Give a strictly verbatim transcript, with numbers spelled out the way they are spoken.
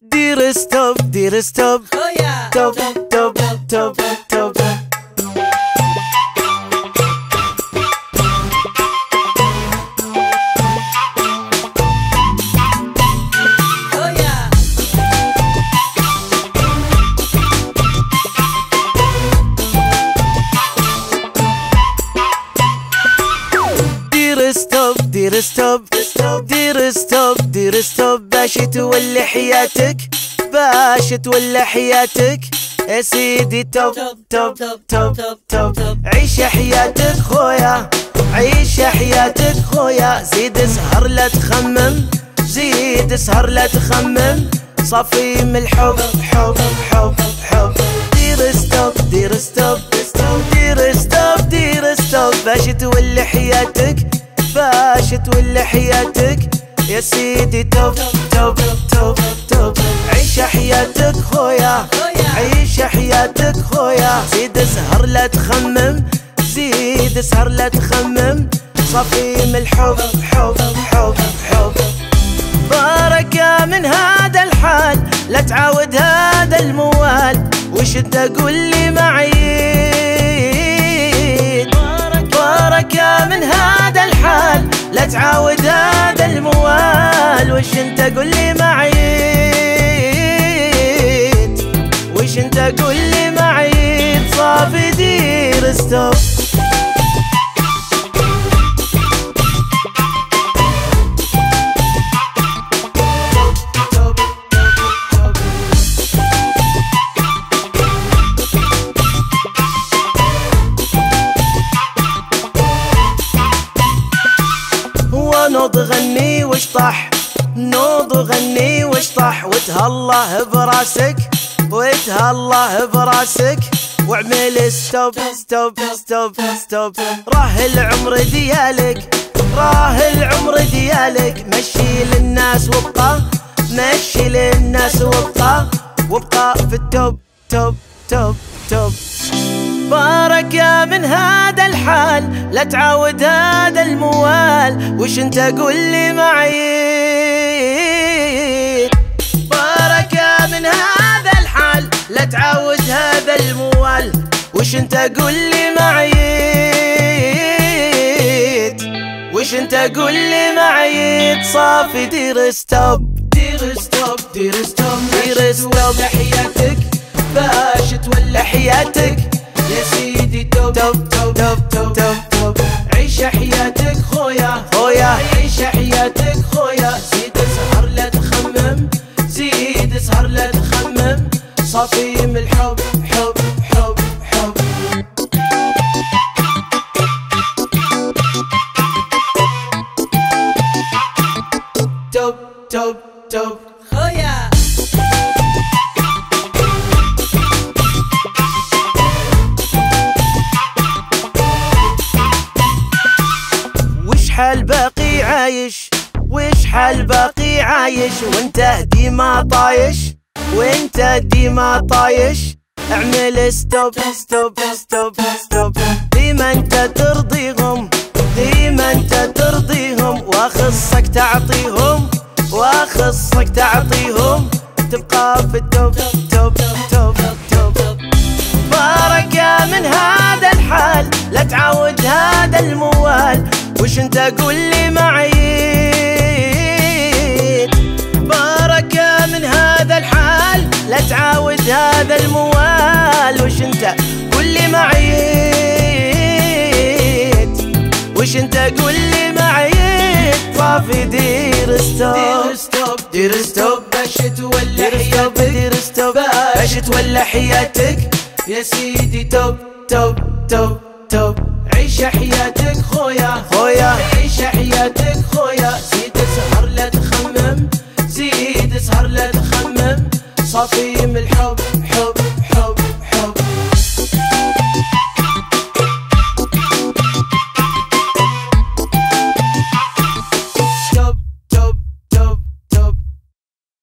دير ستوب دير ستوب توب توب توب توب دير ستوب دير ستوب دير ستوب دير ستوب باش تولي حياتك باش تولي حياتك يا سيدي توب توب توب توب عيش حياتك خويا عيش حياتك خويا زيد اسهر لا تخمم زيد اسهر لا تخمم صافي من الحب حب حب حب دير ستوب دير ستوب دير ستوب دير ستوب باش تولي حياتك باش تولي حياتك يا سيدي توب توب توب توب عيش حياتك خويا عيش حياتك خويا زيد اسهر لا تخمم زيد اسهر لا تخمم صافي من الحب حب حب حب بركة من هذا الحال لا تعاود هذا الموال وش انت قول لي معيد بركة من هذا الحال لا تعاود هذا الموال وش انت قول لي معيد وش انت قول لي معيد صافي دير ستوب نوض غني واشطح نوض غني واشطح وتهالله براسك وتهالله براسك واعمل ستوب ستوب ستوب ستوب راه العمر ديالك راه العمر ديالك مشي للناس وابقى مشي للناس وابقى وابقى في التوب توب توب توب بركة من هذا الحال لا تعاود هذا الموال وش انت قول لي معيد بركة من هذا الحال لا تعاود هذا الموال وش انت قول لي معيد وش انت قول لي معيد صافي دير ستوب دير ستوب دير ستوب دير ستوب حياتك باش تولي حياتك يا سيدي توب توب توب توب توب توب عيش حياتك خويا خويا عيش حياتك خويا زيد اسهر لا تخمم زيد اسهر لا تخمم صافي من الحب حب حب حب توب توب توب خويا حال باقي عايش وش حال باقي عايش وانت ديما طايش وانت ديما طايش اعمل ستوب ستوب ستوب ستوب ديما انت ترضيهم ديما انت ترضيهم واخصك تعطيهم واخصك تعطيهم تبقى في التوب توب توب توب بركة من هذا الحال لا تعاود هذا الموال وش انت قول لي معيد بركة من هذا الحال لا تعاود هذا الموال وش انت قول لي معيد وش انت قول لي معيد صافي دير ستوب دير ستوب دير ستوب باش تولي حياتك دير ستوب باش تولي حياتك يا سيدي توب توب توب توب عيش حياتك خويا خويا عيش حياتك خويا زيد اسهر لا تخمم زيد اسهر لا تخمم صافي